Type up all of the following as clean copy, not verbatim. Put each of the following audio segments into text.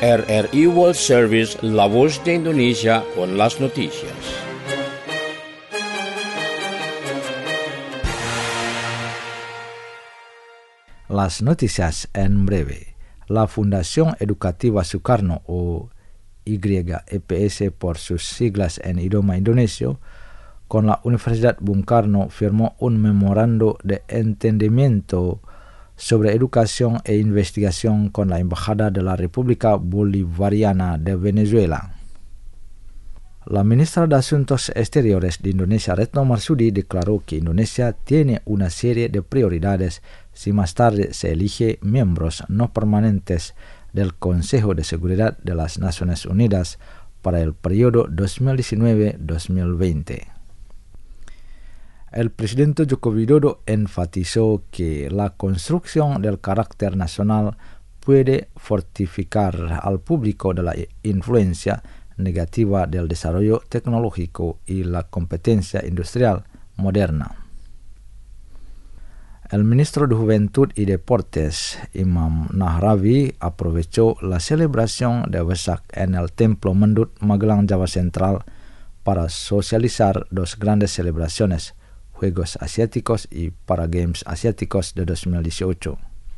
RRI World Service, La Voz de Indonesia, con las noticias. Las noticias en breve. La Fundación Educativa Sukarno, o YEPS por sus siglas en idioma indonesio, con la Universidad Bung Karno firmó un memorando de entendimiento sobre educación e investigación con la Embajada de la República Bolivariana de Venezuela. La ministra de Asuntos Exteriores de Indonesia, Retno Marsudi, declaró que Indonesia tiene una serie de prioridades si más tarde se elige miembros no permanentes del Consejo de Seguridad de las Naciones Unidas para el periodo 2019-2020. El presidente Joko Widodo enfatizó que la construcción del carácter nacional puede fortificar al público de la influencia negativa del desarrollo tecnológico y la competencia industrial moderna. El ministro de Juventud y Deportes, Imam Nahrawi, aprovechó la celebración de Wesak en el Templo Mendut, Magelang, Java Central, para socializar dos grandes celebraciones, Juegos Asiáticos y Paragames Asiáticos de 2018.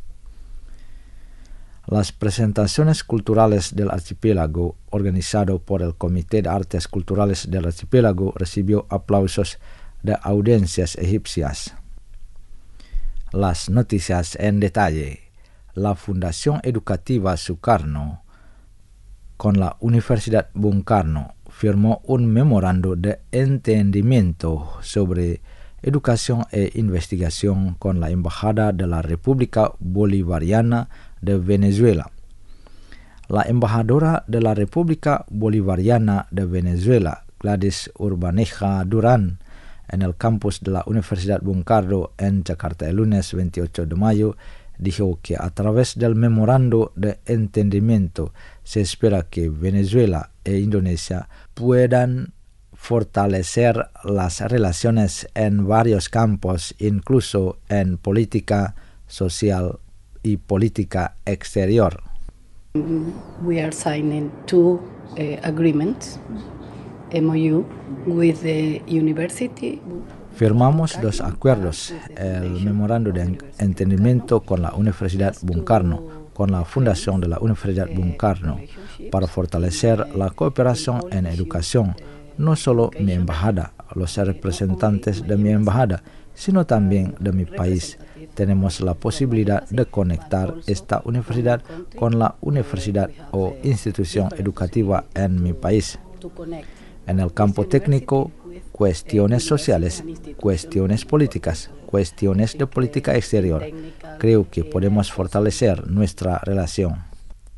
Las presentaciones culturales del archipiélago, organizado por el Comité de Artes Culturales del Archipiélago, recibió aplausos de audiencias egipcias. Las noticias en detalle. La Fundación Educativa Sukarno, con la Universidad Bung Karno, firmó un memorando de entendimiento sobre educación e investigación con la Embajada de la República Bolivariana de Venezuela. La embajadora de la República Bolivariana de Venezuela, Gladys Urbaneja Durán, en el campus de la Universidad Bung Karno en Jakarta el lunes 28 de mayo, dijo que a través del memorando de entendimiento se espera que Venezuela e Indonesia puedan fortalecer las relaciones en varios campos, incluso en política social y política exterior. We are signing two agreements, MOU, with the university. Firmamos dos acuerdos, el memorando de entendimiento con la Universidad Bung Karno, con la Fundación de la Universidad Bung Karno, para fortalecer la cooperación en educación. No solo mi embajada, los representantes de mi embajada, sino también de mi país. Tenemos la posibilidad de conectar esta universidad con la universidad o institución educativa en mi país. En el campo técnico, cuestiones sociales, cuestiones políticas, cuestiones de política exterior. Creo que podemos fortalecer nuestra relación.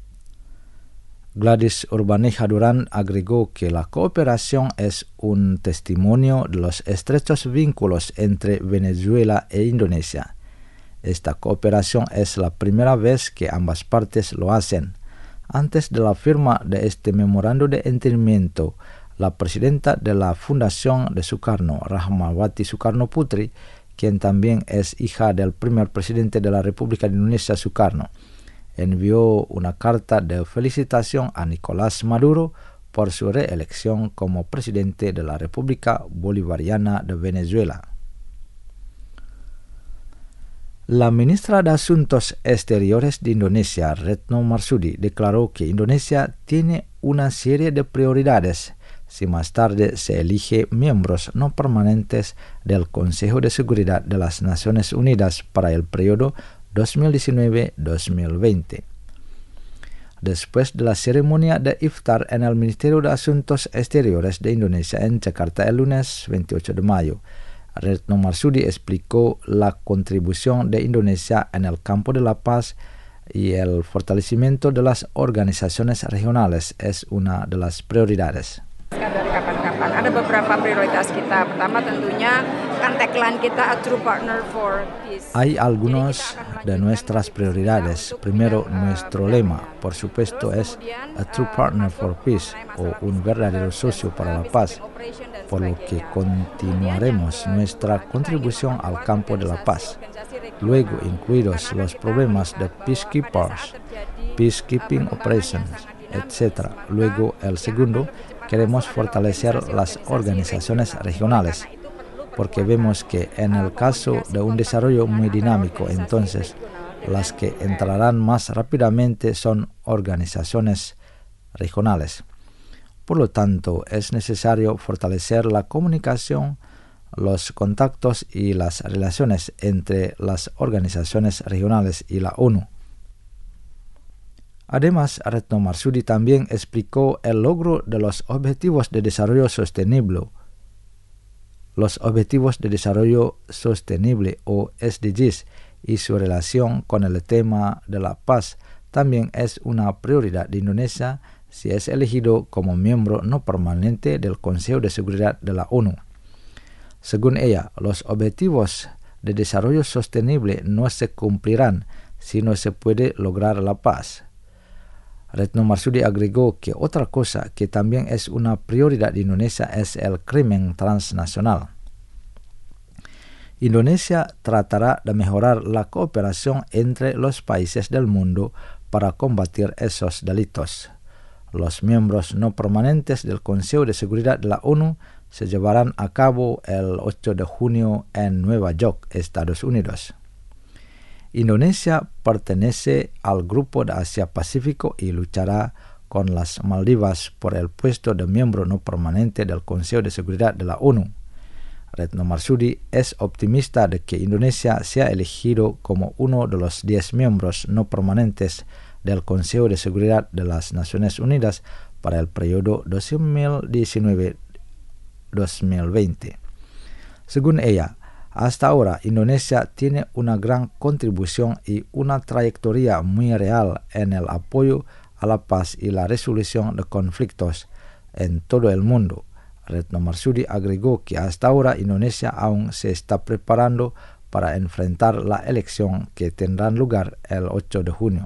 Gladys Urbaneja Durán agregó que la cooperación es un testimonio de los estrechos vínculos entre Venezuela e Indonesia. Esta cooperación es la primera vez que ambas partes lo hacen. Antes de la firma de este memorando de entendimiento, la presidenta de la Fundación de Sukarno, Rahmawati Sukarno Putri, quien también es hija del primer presidente de la República de Indonesia, Sukarno, envió una carta de felicitación a Nicolás Maduro por su reelección como presidente de la República Bolivariana de Venezuela. La ministra de Asuntos Exteriores de Indonesia, Retno Marsudi, declaró que Indonesia tiene una serie de prioridades si más tarde se elige miembros no permanentes del Consejo de Seguridad de las Naciones Unidas para el periodo 2019-2020. Después de la ceremonia de iftar en el Ministerio de Asuntos Exteriores de Indonesia en Jakarta el lunes 28 de mayo, Retno Marsudi explicó la contribución de Indonesia en el campo de la paz y el fortalecimiento de las organizaciones regionales es una de las prioridades. Dari kapan-kapan ada beberapa prioritas kita. Pertama tentunya kan tagline kita a true partner for peace. Hay algunos de nuestras prioridades. Primero, nuestro lema, por supuesto, es a true partner for peace, o un verdadero socio para la paz, por lo que continuaremos nuestra contribución al campo de la paz. Luego, incluidos los problemas de peacekeeping operations, etc. Luego, el segundo, queremos fortalecer las organizaciones regionales, porque vemos que en el caso de un desarrollo muy dinámico, entonces las que entrarán más rápidamente son organizaciones regionales. Por lo tanto, es necesario fortalecer la comunicación, los contactos y las relaciones entre las organizaciones regionales y la ONU. Además, Retno Marsudi también explicó el logro de los Objetivos de Desarrollo Sostenible. Los Objetivos de Desarrollo Sostenible o SDGs y su relación con el tema de la paz también es una prioridad de Indonesia si es elegido como miembro no permanente del Consejo de Seguridad de la ONU. Según ella, los Objetivos de Desarrollo Sostenible no se cumplirán si no se puede lograr la paz. Retno Marsudi agregó que otra cosa que también es una prioridad de Indonesia es el crimen transnacional. Indonesia tratará de mejorar la cooperación entre los países del mundo para combatir esos delitos. Los miembros no permanentes del Consejo de Seguridad de la ONU se llevarán a cabo el 8 de junio en Nueva York, Estados Unidos. Indonesia pertenece al Grupo de Asia-Pacífico y luchará con las Maldivas por el puesto de miembro no permanente del Consejo de Seguridad de la ONU. Retno Marsudi es optimista de que Indonesia sea elegido como uno de los 10 miembros no permanentes del Consejo de Seguridad de las Naciones Unidas para el periodo 2019-2020. Según ella, hasta ahora Indonesia tiene una gran contribución y una trayectoria muy real en el apoyo a la paz y la resolución de conflictos en todo el mundo. Retno Marsudi agregó que hasta ahora Indonesia aún se está preparando para enfrentar la elección que tendrá lugar el 8 de junio.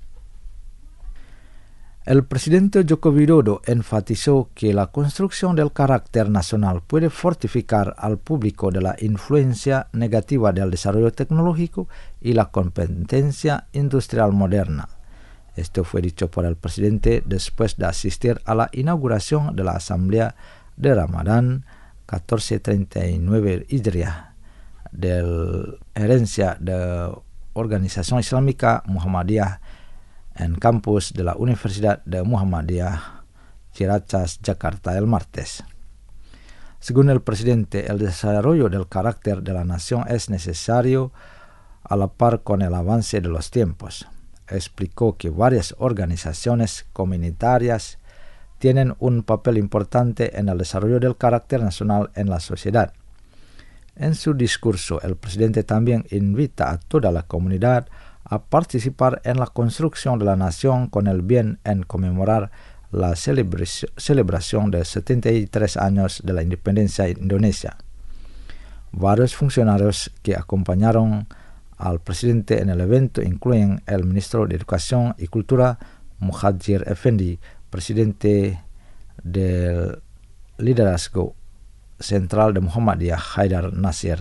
El presidente Joko Widodo enfatizó que la construcción del carácter nacional puede fortificar al público de la influencia negativa del desarrollo tecnológico y la competencia industrial moderna. Esto fue dicho por el presidente después de asistir a la inauguración de la Asamblea de Ramadán 1439 Hijriah de la Herencia de Organización Islámica Muhammadiyah en campus de la Universidad de Muhammadiyah Ciracas, Jakarta, el martes. Según el presidente, el desarrollo del carácter de la nación es necesario a la par con el avance de los tiempos. Explicó que varias organizaciones comunitarias tienen un papel importante en el desarrollo del carácter nacional en la sociedad. En su discurso, el presidente también invita a toda la comunidad a participar en la construcción de la nación con el bien en conmemorar la celebración de 73 años de la independencia de Indonesia. Varios funcionarios que acompañaron al presidente en el evento incluyen el ministro de Educación y Cultura, Muhadjir Effendi, presidente del liderazgo central de Muhammadiyah, Haidar Nasir.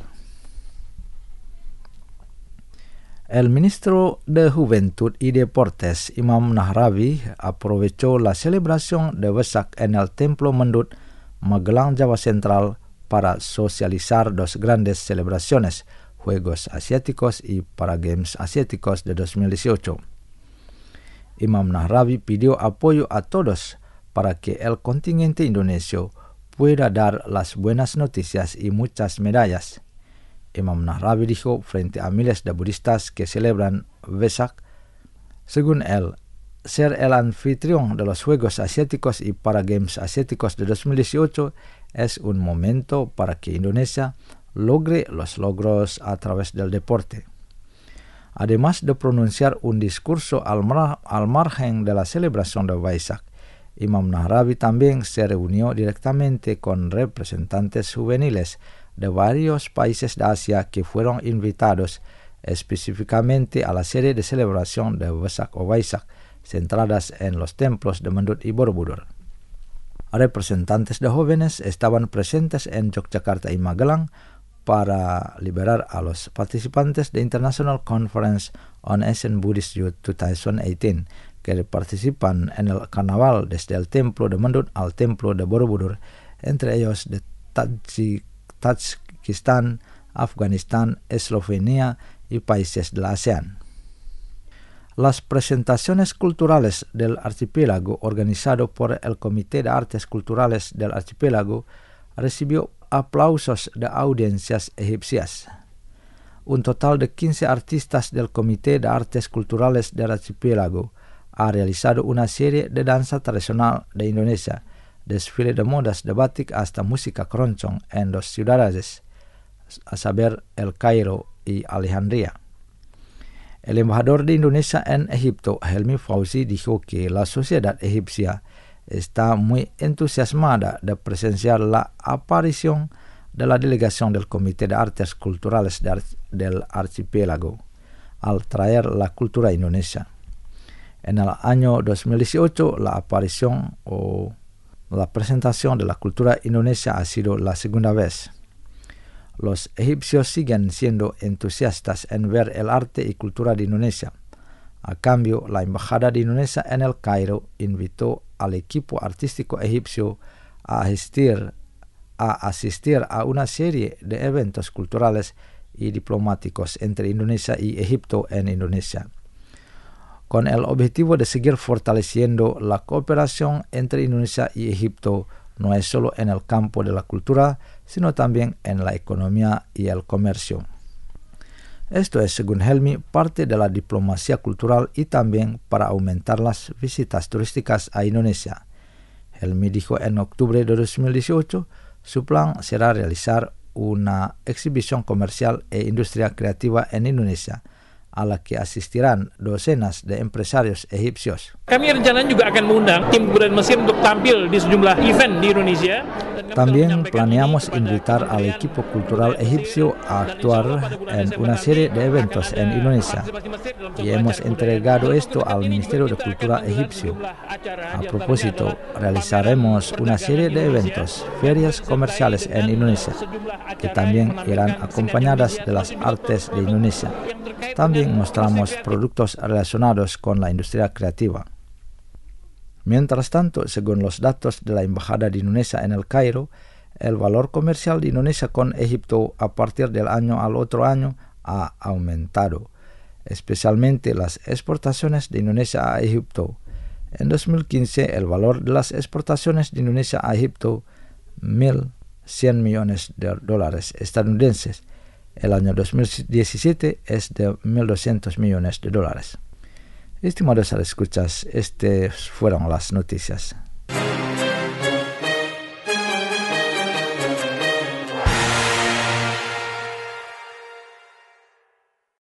El ministro de Juventud y Deportes, Imam Nahrawi, aprovechó la celebración de Wesak en el Templo Mendut, Magelang, Java Central, para socializar dos grandes celebraciones, Juegos Asiáticos y Paragames Asiáticos de 2018. Imam Nahrawi pidió apoyo a todos para que el contingente indonesio pueda dar las buenas noticias y muchas medallas. Imam Nahrawi dijo frente a miles de budistas que celebran Wesak. Según él, ser el anfitrión de los Juegos Asiáticos y Paragames Asiáticos de 2018 es un momento para que Indonesia logre los logros a través del deporte. Además de pronunciar un discurso al margen de la celebración de Wesak, Imam Nahrawi también se reunió directamente con representantes juveniles de varios países de Asia que fueron invitados específicamente a la serie de celebración de Wesak o Waisak centradas en los templos de Mendut y Borobudur. Representantes de jóvenes estaban presentes en Yogyakarta y Magelang para liberar a los participantes de International Conference on Asian Buddhist Youth 2018, que participan en el carnaval desde el templo de Mendut al templo de Borobudur, entre ellos de Tayikistán, Afganistán, Eslovenia y países de la ASEAN. Las presentaciones culturales del archipiélago, organizado por el Comité de Artes Culturales del Archipiélago, recibió aplausos de audiencias egipcias. Un total de 15 artistas del Comité de Artes Culturales del Archipiélago ha realizado una serie de danza tradicional de Indonesia, desfile de modas de batik hasta música keroncong en 2 ciudades, a saber El Cairo y Alejandría. El embajador de Indonesia en Egipto, Helmi Fauzi, dijo que la sociedad egipcia está muy entusiasmada de presenciar la aparición de la delegación del Comité de Artes Culturales del Archipiélago al traer la cultura indonesia. En el año 2018, la aparición o la presentación de la cultura indonesia ha sido la segunda vez. Los egipcios siguen siendo entusiastas en ver el arte y cultura de Indonesia. A cambio, la Embajada de Indonesia en El Cairo invitó al equipo artístico egipcio a asistir a una serie de eventos culturales y diplomáticos entre Indonesia y Egipto en Indonesia, con el objetivo de seguir fortaleciendo la cooperación entre Indonesia y Egipto, no es solo en el campo de la cultura, sino también en la economía y el comercio. Esto es, según Helmi, parte de la diplomacia cultural y también para aumentar las visitas turísticas a Indonesia. Helmi dijo en octubre de 2018, su plan será realizar una exhibición comercial e industria creativa en Indonesia, a la que asistirán docenas de empresarios egipcios. Kami rencananya juga akan mengundang tim kebudayaan Mesir untuk tampil di sejumlah event di Indonesia. También planeamos invitar al equipo cultural egipcio a actuar en una serie de eventos en Indonesia y hemos entregado esto al Ministerio de Cultura egipcio. A propósito, realizaremos una serie de eventos, ferias comerciales en Indonesia, que también irán acompañadas de las artes de Indonesia. También mostramos productos relacionados con la industria creativa. Mientras tanto, según los datos de la Embajada de Indonesia en El Cairo, el valor comercial de Indonesia con Egipto a partir del año al otro año ha aumentado, especialmente las exportaciones de Indonesia a Egipto. En 2015, el valor de las exportaciones de Indonesia a Egipto, $1.100 millones estadounidenses. El año 2017 es de $1.200 millones. Estimados escuchas, estas fueron las noticias.